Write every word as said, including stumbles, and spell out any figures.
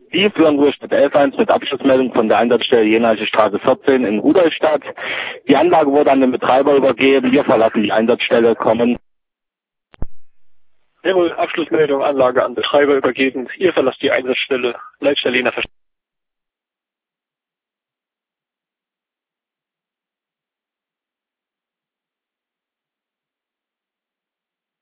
Die führen durch mit elf eins mit Abschlussmeldung von der Einsatzstelle Jenalche Straße vierzehn in Rudolstadt. Die Anlage wurde an den Betreiber übergeben. Wir verlassen die Einsatzstelle, kommen. Jawohl, Abschlussmeldung, Anlage an Betreiber übergeben. Ihr verlasst die Einsatzstelle. Leitstelle Jena verstanden.